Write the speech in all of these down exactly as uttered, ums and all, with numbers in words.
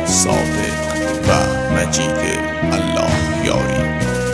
صادق و مجید الله یاری.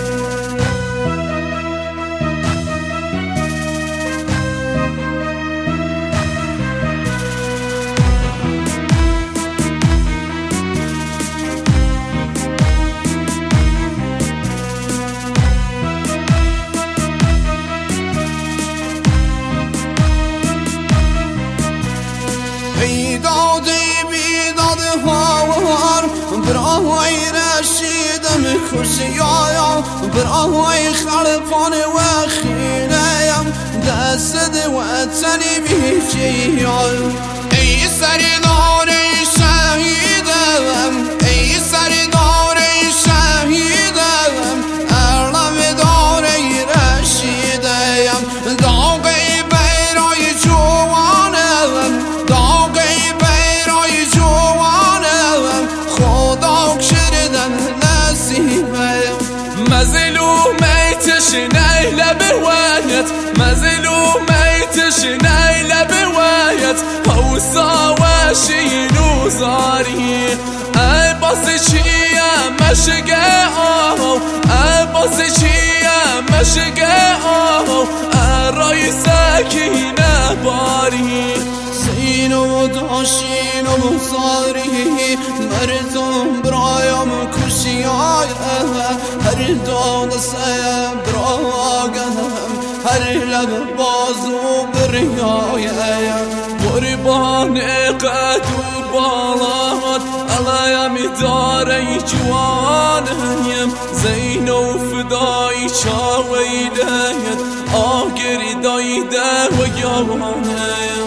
بیداد بیداد هاوار برای رشیدم خوشیایم، برای خلفان و خیلیم دست وطنی بیشیم. ای سردار شهیدم، ای سردار شهیدم، علم دار رشیدم، داغی برای جوانم، داغی برای جوانم، خدا کردن نصیبم. مظلومیتش نیله بوایت، مظلومیتش نیله بوایت، حوصا و شین و زاری. ای باسی چیه مشگه آهو، ای باسی چیه مشگه آهو، ارای سکینه باری. سینو داشین و بزاری مردم برایم کشیای، هر داد سیم براگم، هر لب بازو بریایم. قربان قد و بالات علایم داری جوانیم، زین و فدای چاویدهیت آگری دایده و یوانیم.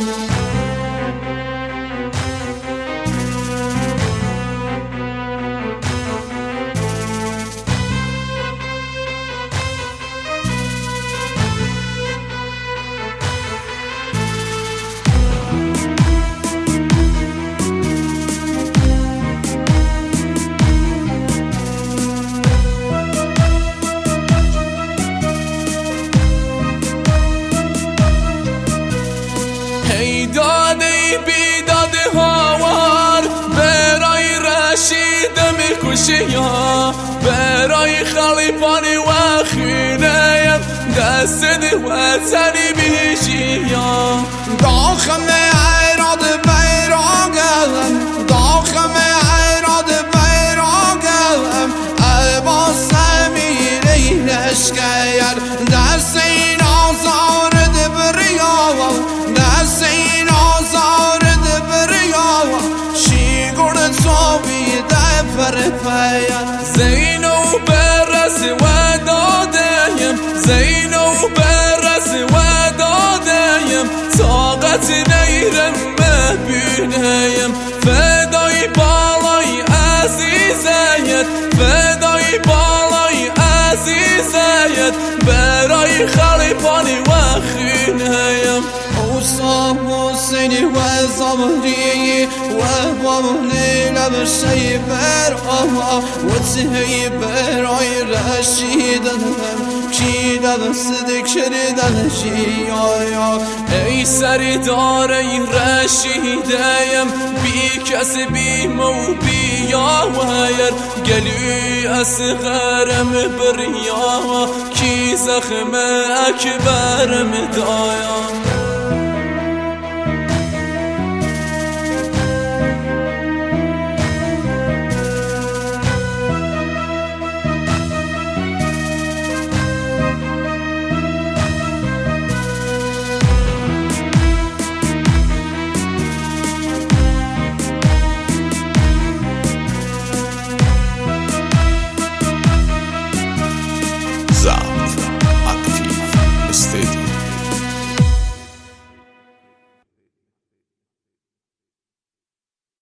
دادی بیداد هاوار برای رشیدم کشیا، برای خلیفانی و خینیم دست وطنی بیشیا. داخم ایراد بیراگم، داخم ایراد بیراگم، ای با سمیری لشکر دست این آزار دبریاوم، دست این آزار دبریاوم، شیگون صابی دفر پیم. زینو برس و دادیم، زینو برس و دادیم، طاقت نیرم مبینیم، فدای بالای عزیزیت، فدای بالای عزیزیت، برای خلیفانی و خینیم. موسا حسینی و زمری و بابنی لب شیبر آها و تهی برای رشیدن کی لب صدق کردن جیایا. ای سردار ای رشیدیم بی کس بی مو بی یاویر، گلی اصغرم بریا کی زخم اکبرم دایا.